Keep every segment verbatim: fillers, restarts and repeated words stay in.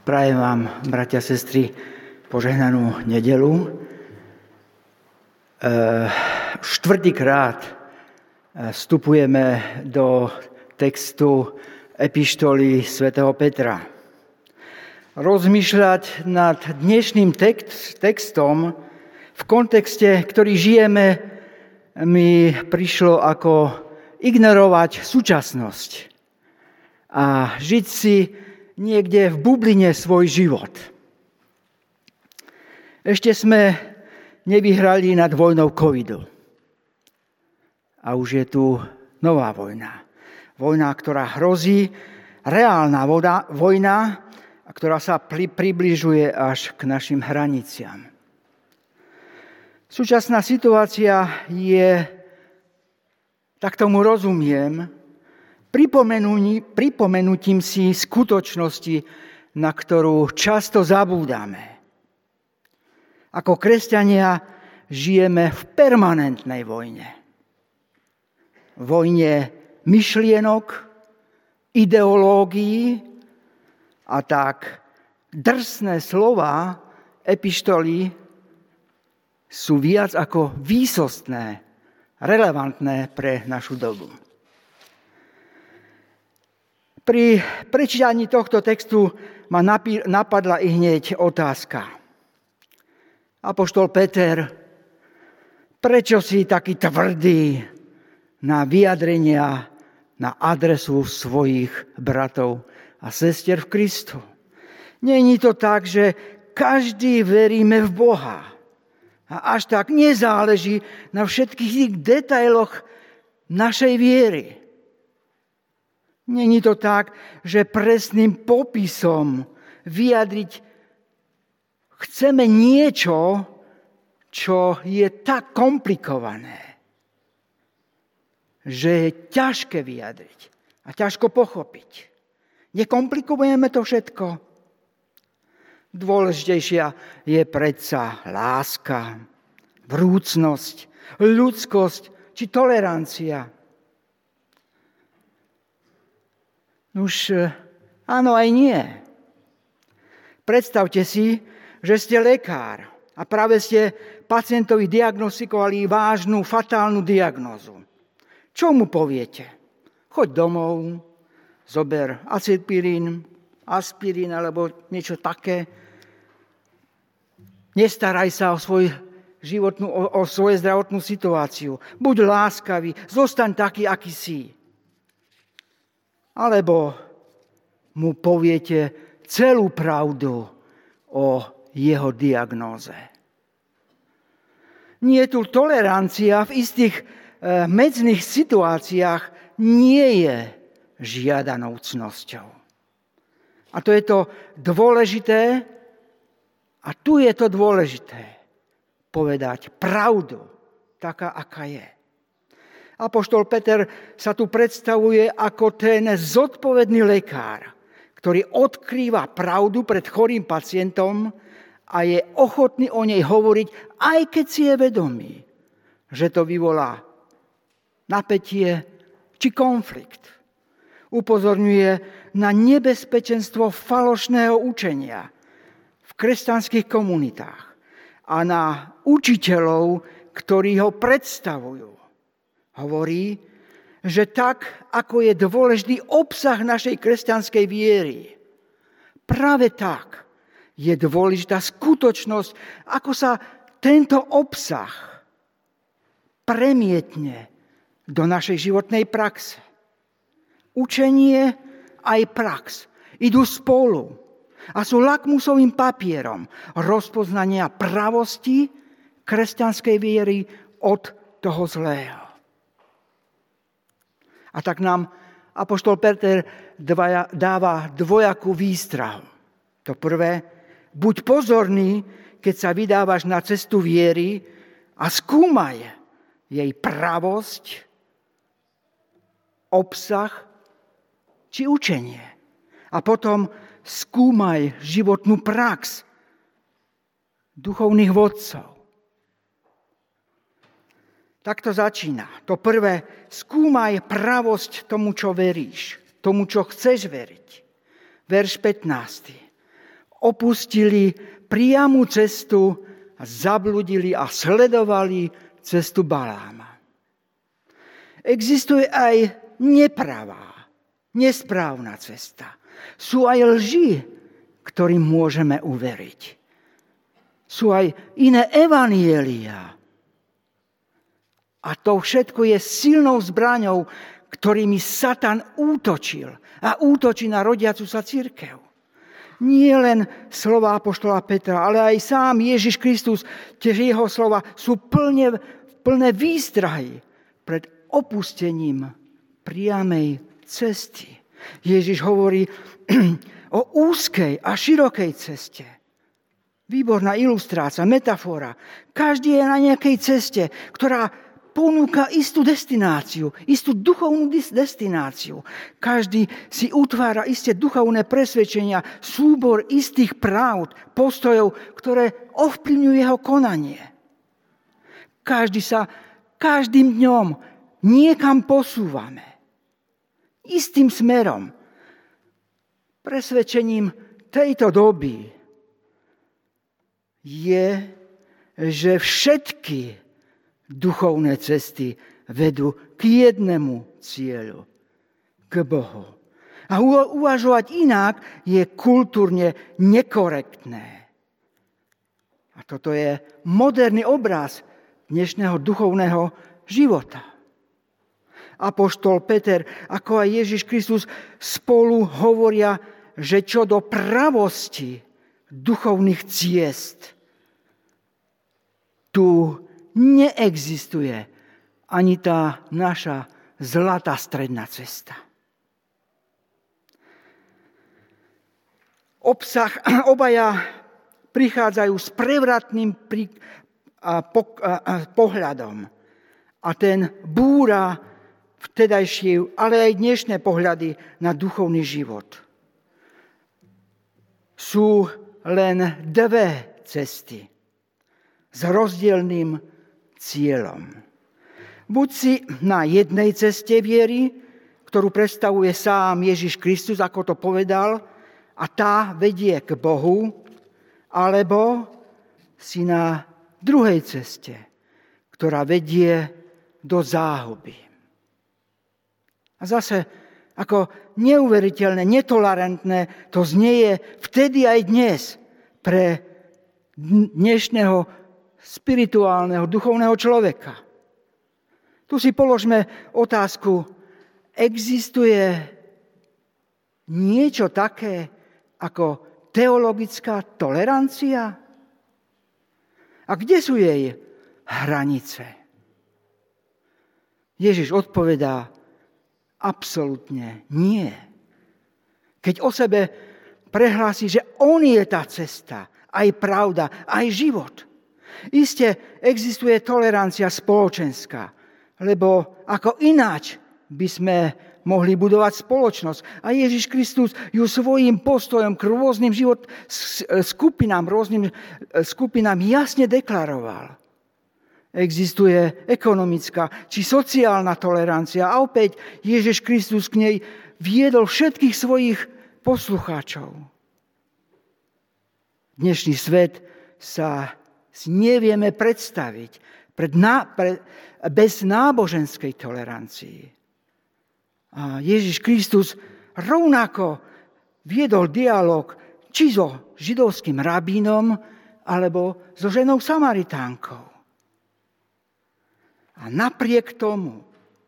Prajem vám, bratia a sestry, požehnanú nedeľu. E, štvrtýkrát vstupujeme do textu epištoly svätého Petra. Rozmýšľať nad dnešným text, textom v kontexte, ktorý žijeme, mi prišlo ako ignorovať súčasnosť a žiť si niekde v bubline svoj život. Ešte sme nevyhrali nad vojnou covidu. A už je tu nová vojna. Vojna, ktorá hrozí, reálna vojna, ktorá sa pri, približuje až k našim hraniciam. Súčasná situácia je, tak tomu rozumiem, pripomenutím si skutočnosti, na ktorú často zabúdame. Ako kresťania žijeme v permanentnej vojne. Vojne myšlienok, ideológií a tak drsné slova epištoly sú viac ako výsostné, relevantné pre našu dobu. Pri prečítaní tohto textu ma napadla i hneď otázka. Apoštol Peter, prečo si taký tvrdý na vyjadrenia na adresu svojich bratov a sestier v Kristu? Není to tak, že každý veríme v Boha a až tak nezáleží na všetkých tých detailoch našej viery. Není to tak, že presným popisom vyjadriť chceme niečo, čo je tak komplikované, že je ťažké vyjadriť a ťažko pochopiť. Nekomplikujeme to všetko. Dôležitejšia je predsa láska, vrúcnosť, ľudskosť či tolerancia. Už áno aj nie. Predstavte si, že ste lekár a práve ste pacientovi diagnostikovali vážnu, fatálnu diagnózu. Čo mu poviete? Choď domov, zober acetpirín, aspirín alebo niečo také. Nestaraj sa o, svoj životnú, o, o svoju zdravotnú situáciu. Buď láskavý, zostaň taký, aký si. Alebo mu poviete celú pravdu o jeho diagnóze. Nie tu tolerancia v istých e, medzných situáciách nie je žiadanou cnosťou. A to je to dôležité, a tu je to dôležité, povedať pravdu, taká, aká je. Apoštol Peter sa tu predstavuje ako ten zodpovedný lekár, ktorý odkrýva pravdu pred chorým pacientom a je ochotný o nej hovoriť, aj keď si je vedomý, že to vyvolá napätie či konflikt. Upozorňuje na nebezpečenstvo falošného učenia v kresťanských komunitách a na učiteľov, ktorí ho predstavujú. Hovorí, že tak, ako je dôležitý obsah našej kresťanskej viery, práve tak je dôležitá skutočnosť, ako sa tento obsah premietne do našej životnej praxe. Učenie aj prax idú spolu a sú lakmusovým papierom rozpoznania pravosti kresťanskej viery od toho zlého. A tak nám apoštol Peter dáva dvojakú výstrahu. To prvé, buď pozorný, keď sa vydávaš na cestu viery a skúmaj jej pravosť, obsah či učenie. A potom skúmaj životnú prax duchovných vodcov. Tak to začína. To prvé, skúmaj pravosť tomu, čo veríš, tomu, čo chceš veriť. Verš pätnásty. opustili priamu cestu a zabludili a sledovali cestu Baláma. Existuje aj nepravá, nesprávna cesta. Sú aj lži, ktorým môžeme uveriť. Sú aj iné evanjelia. A to všetko je silnou zbraňou, ktorými Satan útočil a útočí na rodiacu sa cirkev. Nie len slova apoštola Petra, ale aj sám Ježiš Kristus, tiež jeho slova sú plne, plné výstrahy pred opustením priamej cesty. Ježiš hovorí o úzkej a širokej ceste. Výborná ilustrácia, metafora. Každý je na nejakej ceste, ktorá ponúka istú destináciu, istú duchovnú destináciu. Každý si utvára isté duchovné presvedčenia, súbor istých práv, postojov, ktoré ovplyvňujú jeho konanie. Každý sa každým dňom niekam posúvame. Istým smerom. Presvedčením tejto doby je, že všetky duchovné cesty vedú k jednému cieľu, k Bohu. A uvažovať inak je kultúrne nekorektné. A toto je moderný obraz dnešného duchovného života. Apoštol Peter, ako aj Ježiš Kristus spolu hovoria, že čo do pravosti duchovných ciest tu neexistuje ani tá naša zlatá stredná cesta. Obsah obaja prichádzajú s prevratným pri, a, po, a, a, pohľadom a ten búra vtedajšie, ale aj dnešné pohľady na duchovný život. Sú len dve cesty s rozdielným cieľom. Buď si na jednej ceste viery, ktorú predstavuje sám Ježiš Kristus, ako to povedal, a tá vedie k Bohu, alebo si na druhej ceste, ktorá vedie do záhuby. A zase, ako neuveriteľné, netolerantné, to znieje vtedy aj dnes pre dnešného spirituálneho, duchovného človeka. Tu si položme otázku, existuje niečo také ako teologická tolerancia? A kde sú jej hranice? Ježiš odpovedá, absolútne nie. Keď o sebe prehlási, že on je tá cesta, aj pravda, aj život. Isté existuje tolerancia spoločenská, lebo ako ináč by sme mohli budovať spoločnosť. A Ježiš Kristus ju svojím postojom k rôznym život skupinám, rôznym skupinám jasne deklaroval. Existuje ekonomická či sociálna tolerancia a opäť Ježiš Kristus k nej viedol všetkých svojich poslucháčov. Dnešný svet sa si nevieme predstaviť pred ná, pre, bez náboženskej tolerancii. A Ježiš Kristus rovnako viedol dialog či so židovským rabínom, alebo so ženou Samaritánkou. A napriek tomu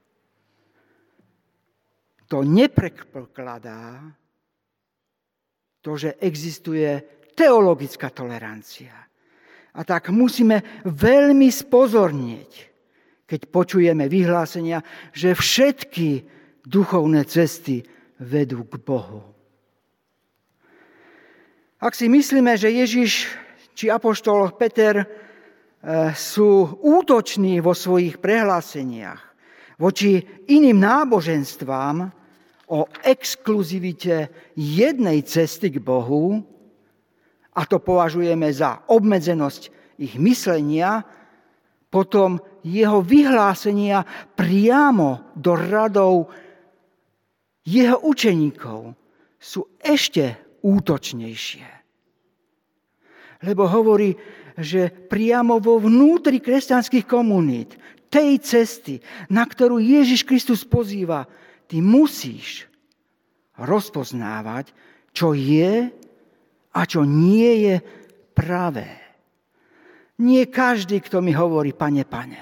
to neprekladá to, že existuje teologická tolerancia. A tak musíme veľmi spozornieť, keď počujeme vyhlásenia, že všetky duchovné cesty vedú k Bohu. Ak si myslíme, že Ježiš či apoštol Peter sú útoční vo svojich prehláseniach voči iným náboženstvám o exkluzivite jednej cesty k Bohu, a to považujeme za obmedzenosť ich myslenia, potom jeho vyhlásenia priamo do radov jeho učeníkov sú ešte útočnejšie. Lebo hovorí, že priamo vo vnútri kresťanských komunít, tej cesty, na ktorú Ježiš Kristus pozýva, ty musíš rozpoznávať, čo je a čo nie je pravé. Nie každý, kto mi hovorí, Pane, Pane.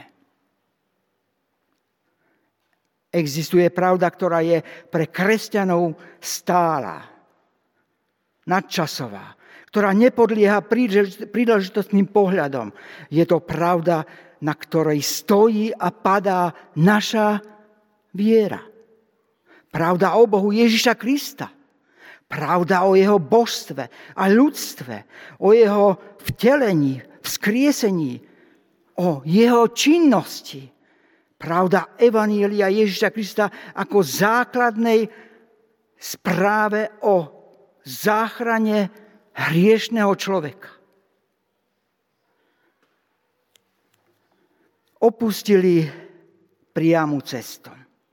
Existuje pravda, ktorá je pre kresťanov stála, nadčasová, ktorá nepodlieha príležitostným pohľadom. Je to pravda, na ktorej stojí a padá naša viera. Pravda o Bohu Ježiša Krista. Pravda o jeho božstve a ľudstve, o jeho vtelení, vzkriesení, o jeho činnosti. Pravda evanjelia Ježiša Krista ako základnej správe o záchrane hriešného človeka. Opustili priamu cestu.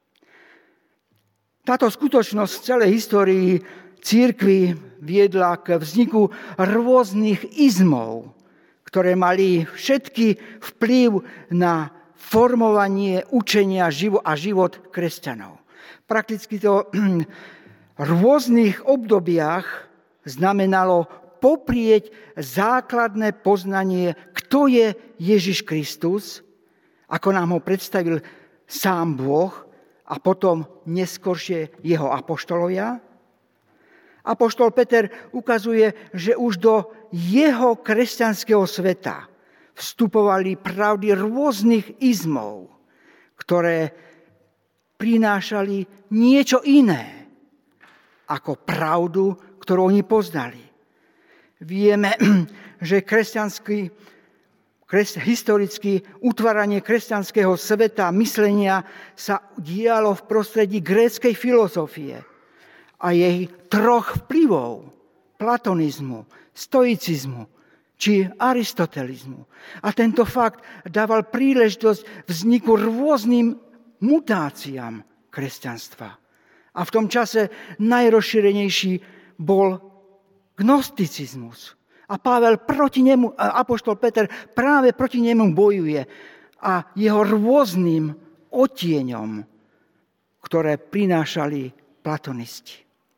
Táto skutočnosť v celej histórii cirkvi viedla k vzniku rôznych izmov, ktoré mali všetky vplyv na formovanie učenia a život kresťanov. Prakticky to v rôznych obdobiach znamenalo poprieť základné poznanie, kto je Ježiš Kristus, ako nám ho predstavil sám Boh a potom neskôršie jeho apoštolovia. Apoštol Peter ukazuje, že už do jeho kresťanského sveta vstupovali pravdy rôznych izmov, ktoré prinášali niečo iné ako pravdu, ktorú oni poznali. Vieme, že kresťanský, kres, historicky utváranie kresťanského sveta myslenia sa dialo v prostredí gréckej filozofie a jej troch vplyvov, platonizmu, stoicizmu či aristotelizmu. A tento fakt dával príležitosť vzniku rôznym mutáciám kresťanstva. A v tom čase najrozšírenejší bol gnosticizmus. A Pavel proti nemu, apoštol Peter práve proti nemu bojuje a jeho rôznym odtieňom, ktoré prinášali platonisti.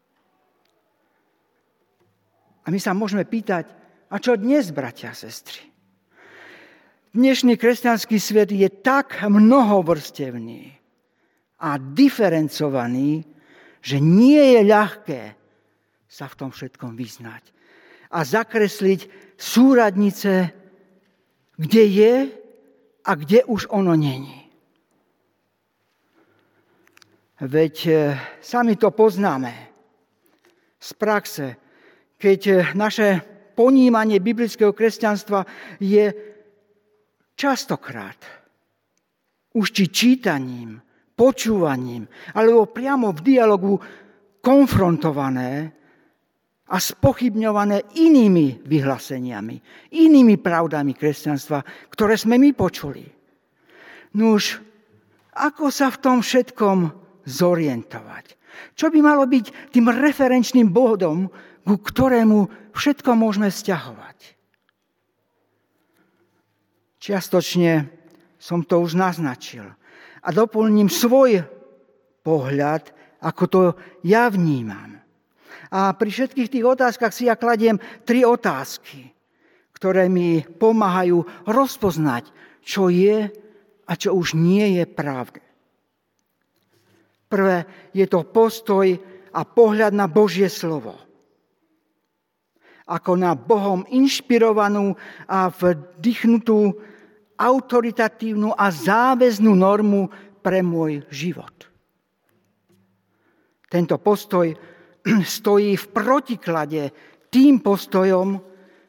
A my sa môžeme pýtať, a čo dnes, bratia a sestry? Dnešný kresťanský svet je tak mnohovrstevný a diferencovaný, že nie je ľahké sa v tom všetkom vyznať a zakresliť súradnice, kde je a kde už ono není. Veď sami to poznáme z praxe, keď naše ponímanie biblického kresťanstva je častokrát už či čítaním, počúvaním, alebo priamo v dialogu konfrontované a spochybňované inými vyhláseniami, inými pravdami kresťanstva, ktoré sme my počuli. Nuž, ako sa v tom všetkom zorientovať? Čo by malo byť tým referenčným bodom, ku ktorému všetko môžeme vzťahovať? Čiastočne som to už naznačil. A doplním svoj pohľad, ako to ja vnímam. A pri všetkých tých otázkach si ja kladiem tri otázky, ktoré mi pomáhajú rozpoznať, čo je a čo už nie je pravda. Prvé je to postoj a pohľad na Božie slovo. Ako na Bohom inšpirovanú a vdychnutú autoritatívnu a záväznú normu pre môj život. Tento postoj stojí v protiklade tým postojom,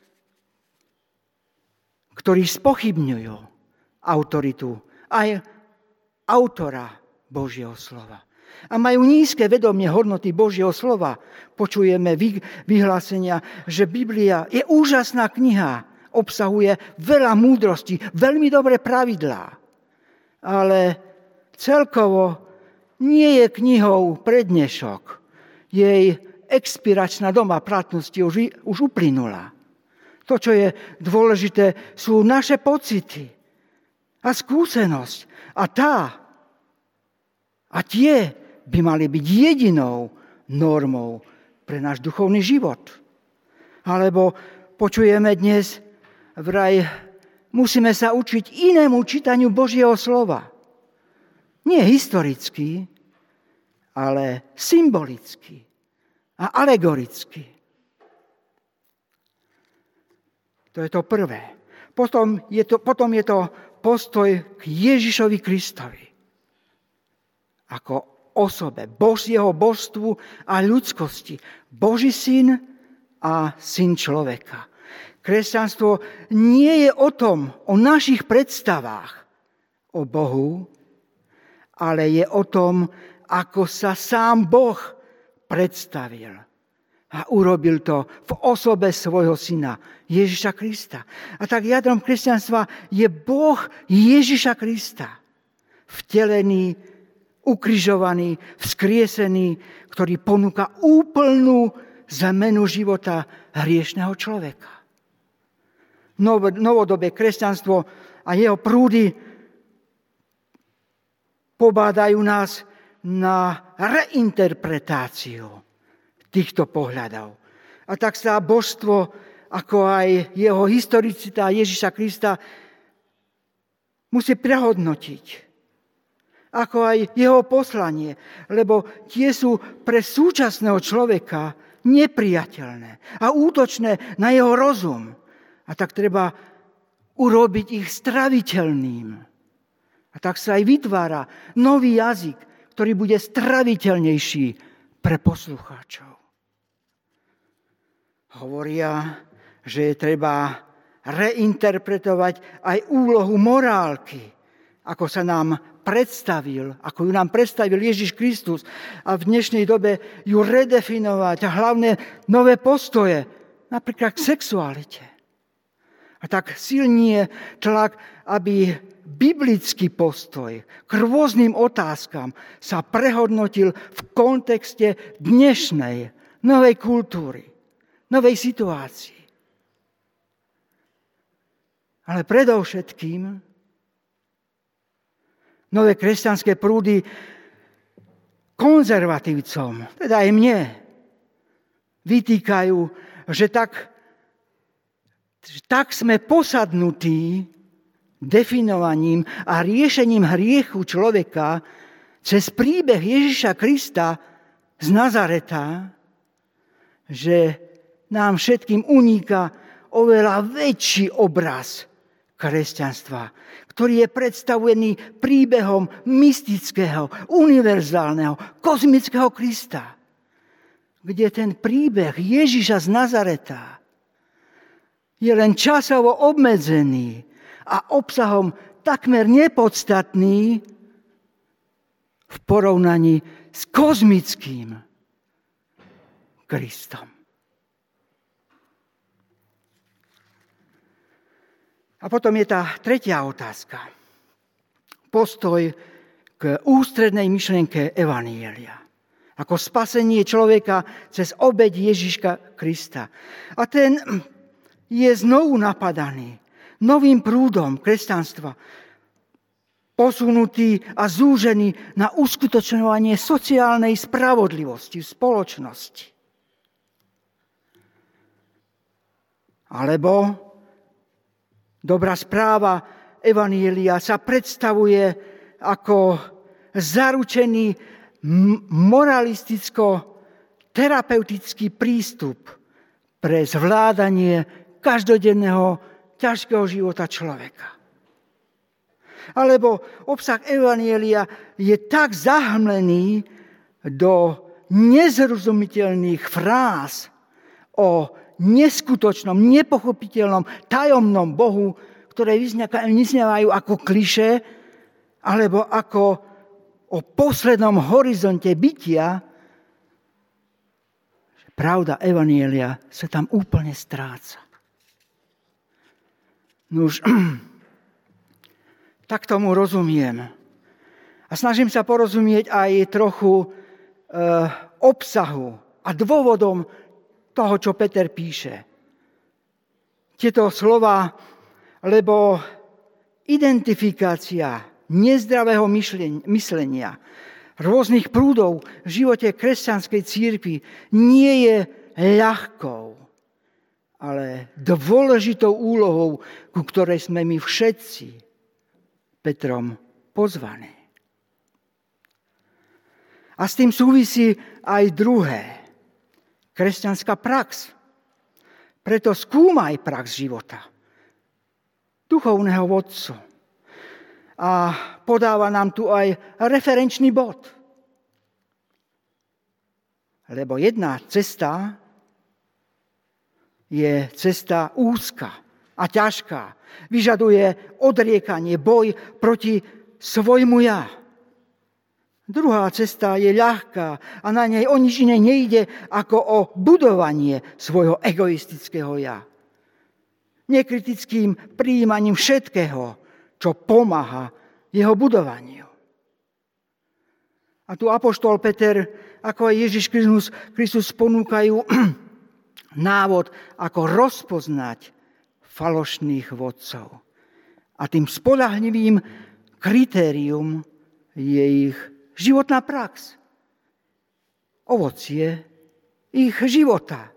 ktorí spochybňujú autoritu aj autora Božieho slova. A majú nízke vedomie hodnoty Božieho slova. Počujeme vyhlásenia, že Biblia je úžasná kniha, obsahuje veľa múdrosti, veľmi dobré pravidlá. Ale celkovo nie je knihou pre dnešok. Jej expiračná doba platnosti už, už uplynula. To, čo je dôležité, sú naše pocity a skúsenosť. A tá a tie by mali byť jedinou normou pre náš duchovný život. Alebo počujeme dnes, vraj musíme sa učiť inému čítaniu Božieho slova. Nie historicky, ale symbolicky a alegoricky. To je to prvé. Potom je to, potom je to postoj k Ježišovi Kristovi. Ako osobe, Božieho božstvu a ľudskosti. Boží syn a syn človeka. Kresťanstvo nie je o tom, o našich predstavách o Bohu, ale je o tom, ako sa sám Boh predstavil. A urobil to v osobe svojho syna, Ježiša Krista. A tak jadrom kresťanstva je Boh Ježiša Krista. Vtelený, ukrižovaný, vzkriesený, ktorý ponúka úplnú zmenu života hriešného človeka. Novodobé kresťanstvo a jeho prúdy pobádajú nás na reinterpretáciu týchto pohľadov. A tak sa božstvo, ako aj jeho historicita Ježiša Krista musí prehodnotiť. Ako aj jeho poslanie, lebo tie sú pre súčasného človeka nepriateľné a útočné na jeho rozum. A tak treba urobiť ich straviteľným. A tak sa aj vytvára nový jazyk, ktorý bude straviteľnejší pre poslucháčov. Hovoria, že je treba reinterpretovať aj úlohu morálky, ako sa nám predstavil, ako ju nám predstavil Ježiš Kristus a v dnešnej dobe ju redefinovať a hlavne nové postoje, napríklad k sexualite. A tak silný je tlak, aby biblický postoj k rôznym otázkam sa prehodnotil v kontexte dnešnej novej kultúry, novej situácii. Ale predovšetkým nové kresťanské prúdy konzervatívcom, teda aj mne, vytýkajú, že tak, že tak sme posadnutí definovaním a riešením hriechu človeka cez príbeh Ježiša Krista z Nazareta, že nám všetkým uniká oveľa väčší obraz kresťanstva, ktorý je predstavený príbehom mystického, univerzálneho, kozmického Krista, kde ten príbeh Ježiša z Nazareta je len časovo obmedzený a obsahom takmer nepodstatný v porovnaní s kozmickým Kristom. A potom je tá tretia otázka. Postoj k ústrednej myšlienke evanjelia. Ako spasenie človeka cez obeť Ježiška Krista. A ten je znovu napadaný novým prúdom kresťanstva, posunutý a zúžený na uskutočňovanie sociálnej spravodlivosti v spoločnosti. Alebo dobrá správa evanjelia sa predstavuje ako zaručený moralisticko-terapeutický prístup pre zvládanie každodenného ťažkého života človeka. Alebo obsah evanjelia je tak zahmlený do nezrozumiteľných fráz o neskutočnom, nepochopiteľnom, tajomnom Bohu, ktoré vyznievajú ako klišé, alebo ako o poslednom horizonte bytia, že pravda evanjelia sa tam úplne stráca. Nuž, tak tomu rozumiem. A snažím sa porozumieť aj trochu e, obsahu a dôvodom toho, čo Peter píše. tieto slova, lebo identifikácia nezdravého myslenia, rôznych prúdov v živote kresťanskej cirkvi nie je ľahkou, ale dôležitou úlohou, ku ktorej sme my všetci Petrom pozvaní. A s tým súvisí aj druhé, kresťanská prax. Preto skúmaj prax života duchovného vodcu. A podáva nám tu aj referenčný bod. Lebo jedna cesta je cesta úzka a ťažká. Vyžaduje odriekanie, boj proti svojmu ja. Druhá cesta je ľahká a na nej o nič iné nejde ako o budovanie svojho egoistického ja. Nekritickým prijímaním všetkého, čo pomáha jeho budovaniu. A tu apoštol Peter, ako aj Ježiš Kristus, Kristus ponúkajú návod, ako rozpoznať falošných vodcov. A tým spoľahlivým kritérium je ich životná prax. Ovocie ich života,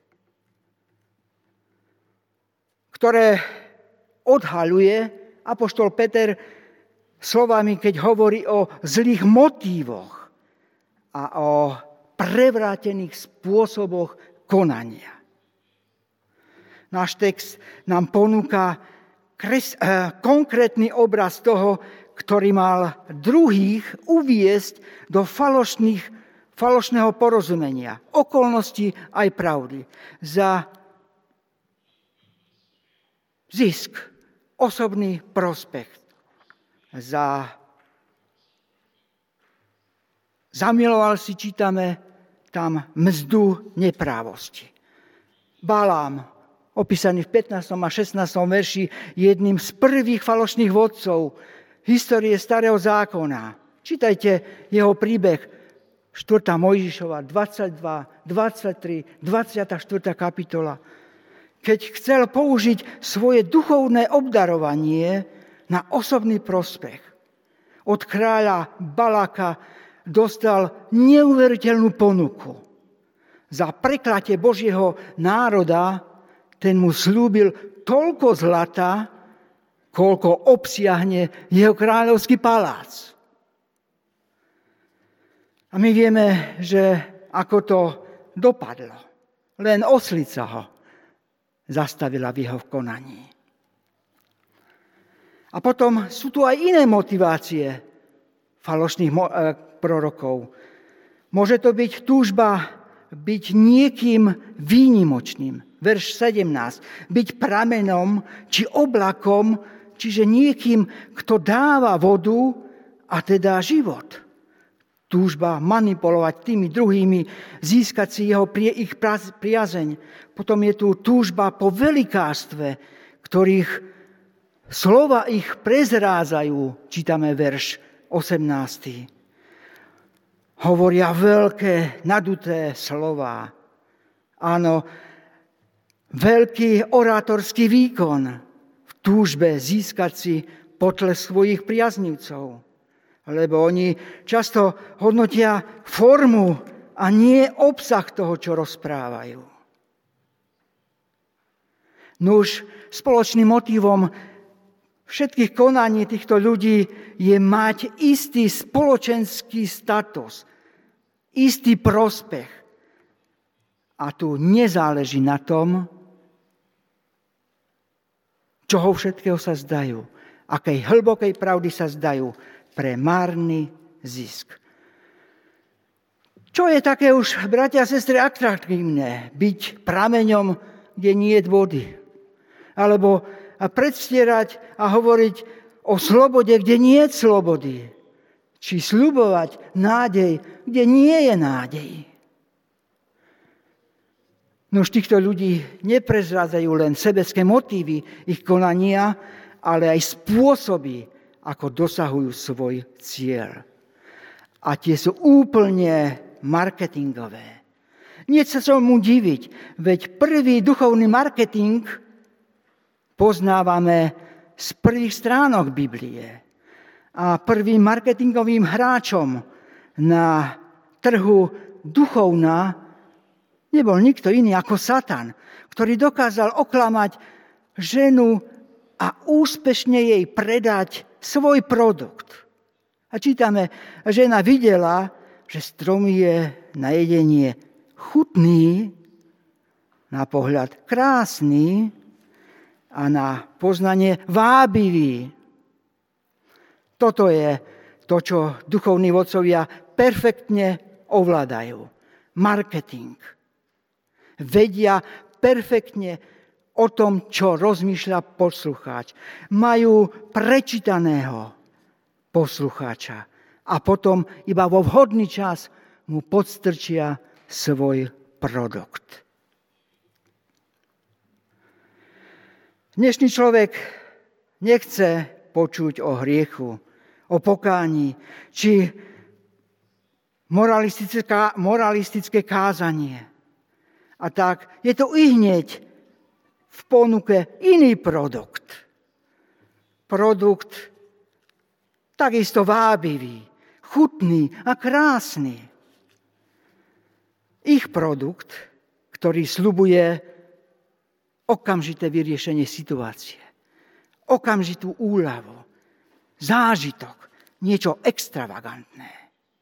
ktoré odhaľuje apoštol Peter slovami, keď hovorí o zlých motívoch a o prevrátených spôsoboch konania. Náš text nám ponúka kres, eh, konkrétny obraz toho, ktorý mal druhých uviesť do falošných, falošného porozumenia, okolností aj pravdy. Za zisk, osobný prospech, za zamiloval si, čítame tam, mzdu neprávosti. Balám, opísaný v pätnástom a šestnástom verši, jedným z prvých falošných vodcov histórie Starého zákona. Čítajte jeho príbeh, štvrtá Mojžišova, dvadsaťdva, dvadsaťtri, dvadsiata štvrtá kapitola. Keď chcel použiť svoje duchovné obdarovanie na osobný prospech, od kráľa Balaka dostal neuveriteľnú ponuku. Za preklatie Božieho národa ten mu slúbil toľko zlata, koľko obsiahne jeho kráľovský palác. A my vieme, že ako to dopadlo. Len oslica ho zastavila v jeho konaní. A potom sú tu aj iné motivácie falošných prorokov. Môže to byť túžba byť niekým výnimočným. Verš sedemnásť. Byť pramenom či oblakom, čiže niekým, kto dáva vodu a teda život. Túžba manipulovať tými druhými, získať si jeho, ich priazeň. Potom je tu túžba po velikárstve, ktorých slova ich prezrádzajú, čítame verš osemnásty. Hovoria veľké, naduté slová. Áno, veľký orátorský výkon v túžbe získať si potlesk svojich priaznivcov. Lebo oni často hodnotia formu a nie obsah toho, čo rozprávajú. Nuž, spoločným motivom všetkých konaní týchto ľudí je mať istý spoločenský status, istý prospech. A tu nezáleží na tom, čoho všetkého sa zdajú, akej hlbokej pravdy sa zdajú pre márny zisk. Čo je také už, bratia a sestry, atraktívne? Byť prameňom, kde nie je vody. Alebo predstierať a hovoriť o slobode, kde nie je slobody. Či sľubovať nádej, kde nie je nádej. Nož týchto ľudí neprezrádzajú len sebecké motívy ich konania, ale aj spôsoby, ako dosahujú svoj cieľ. A tie sú úplne marketingové. Nie sa čomu diviť, veď prvý duchovný marketing poznávame z prvých stránok Biblie. A prvým marketingovým hráčom na trhu duchovná nebol nikto iný ako Satan, ktorý dokázal oklamať ženu a úspešne jej predať svoj produkt. A čítame, žena videla, že strom je na jedenie chutný, na pohľad krásny a na poznanie vábivý. Toto je to, čo duchovní vodcovia perfektne ovládajú. Marketing. Vedia perfektne o tom, čo rozmýšľa poslucháč. Majú prečítaného poslucháča a potom iba vo vhodný čas mu podstrčia svoj produkt. Dnešný človek nechce počuť o hriechu, o pokání, či moralistické, moralistické kázanie. A tak je to ihneď v ponuke iný produkt. Produkt takisto vábivý, chutný a krásny. Ich produkt, ktorý sľubuje okamžité vyriešenie situácie, okamžitú úľavu, zážitok, niečo extravagantné.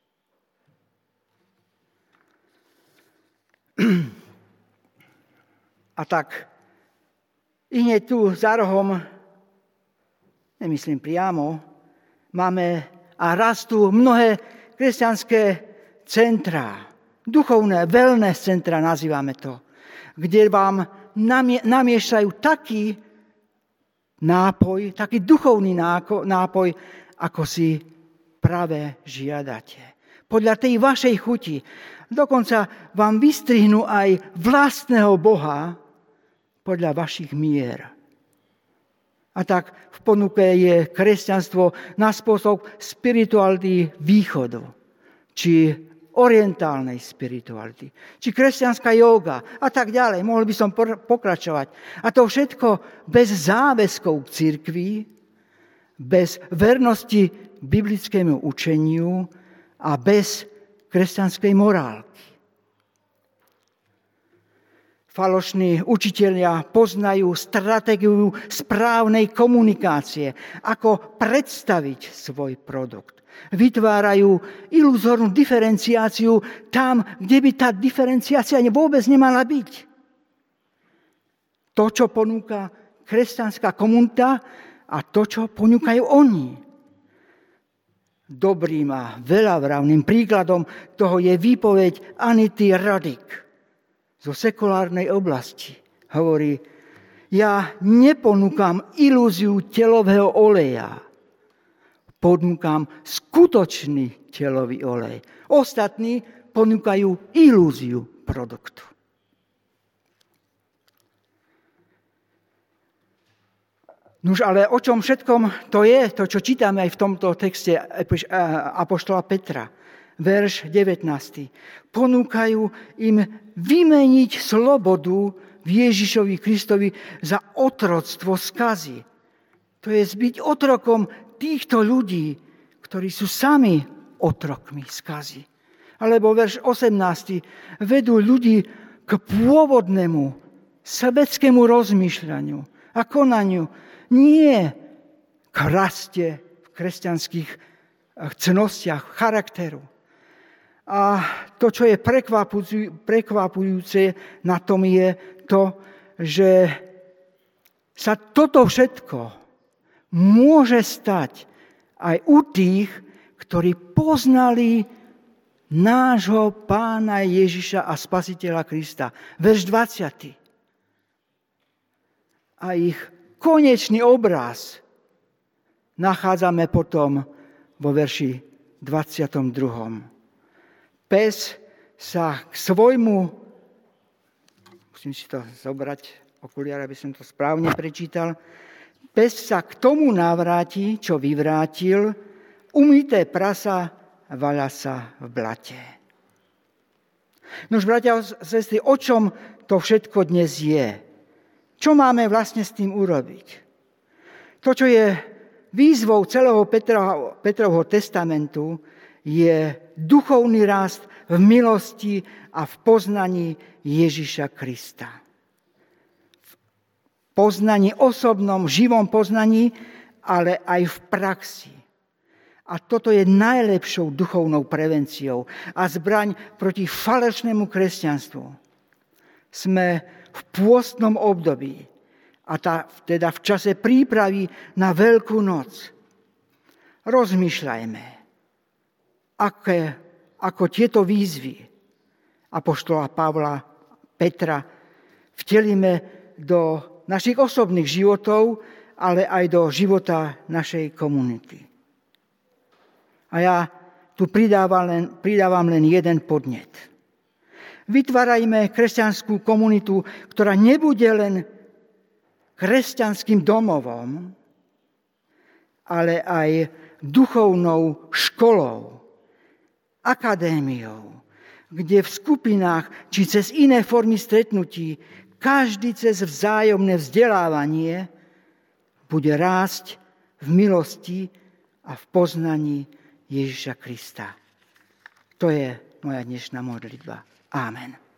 A tak, i hneď tu za rohom, nemyslím priamo, máme a rastú mnohé kresťanské centrá, duchovné wellness centra nazývame to, kde vám namie, namiešajú taký nápoj, taký duchovný nápoj, ako si práve žiadate. Podľa tej vašej chuti. Dokonca vám vystrihnú aj vlastného Boha podľa vašich mier. A tak v ponuke je kresťanstvo na spôsob spirituality východu, či orientálnej spirituality, či kresťanská jóga a tak ďalej. Mohol by som pokračovať. A to všetko bez záväzkov k cirkvi, bez vernosti biblickému učeniu a bez kresťanskej morálky. Falošní učitelia poznajú stratégiu správnej komunikácie, ako predstaviť svoj produkt. Vytvárajú iluzórnu diferenciáciu tam, kde by tá diferenciácia vôbec nemala byť. To, čo ponúka kresťanská komunita a to, čo ponúkajú oni. Dobrým a veľavravným príkladom toho je výpoveď Anity Roddick zo sekulárnej oblasti. Hovorí, ja neponúkam ilúziu telového oleja, ponúkam skutočný telový olej. Ostatní ponúkajú ilúziu produktu. Nuž, ale o čom všetkom to je, to, čo čítame aj v tomto texte apoštola Petra. Verš devätnásty. Ponúkajú im vymeniť slobodu v Ježišovi Kristovi za otroctvo skazy. To je byť otrokom týchto ľudí, ktorí sú sami otrokmi skazy. Alebo verš osemnásty. Vedú ľudí k pôvodnému sebeckému rozmýšľaniu a konaniu. Nie k raste v kresťanských cnostiach, charakteru. A to, čo je prekvapujúce na tom, je to, že sa toto všetko môže stať aj u tých, ktorí poznali nášho Pána Ježiša a Spasiteľa Krista. Verš dvadsiaty. A ich konečný obraz nachádzame potom vo verši dvadsiatom druhom. Pes sa k svojmu, musím si to zobrať, okuliare, aby som to správne prečítal, pes sa k tomu navráti, čo vyvrátil, umyté prasa vaľa sa v blate. Nož, bratia a sestry, o čom to všetko dnes je? Čo máme vlastne s tým urobiť? To, čo je výzvou celého Petra, Petrovho testamentu, je duchovný rast v milosti a v poznaní Ježiša Krista. V poznaní osobnom, živom poznaní, ale aj v praxi. A toto je najlepšou duchovnou prevenciou a zbraň proti falešnému kresťanstvu. Sme v pôstnom období, a tá, teda v čase prípravy na Veľkú noc. Rozmýšľajme, aké, ako tieto výzvy apoštola Pavla, Petra vtelíme do našich osobných životov, ale aj do života našej komunity. A ja tu pridávam len, pridávam len jeden podnet. Vytvárajme kresťanskú komunitu, ktorá nebude len kresťanským domovom, ale aj duchovnou školou, akadémiou, kde v skupinách či cez iné formy stretnutí každý cez vzájomné vzdelávanie bude rásť v milosti a v poznaní Ježiša Krista. To je moja dnešná modlitba. Amen.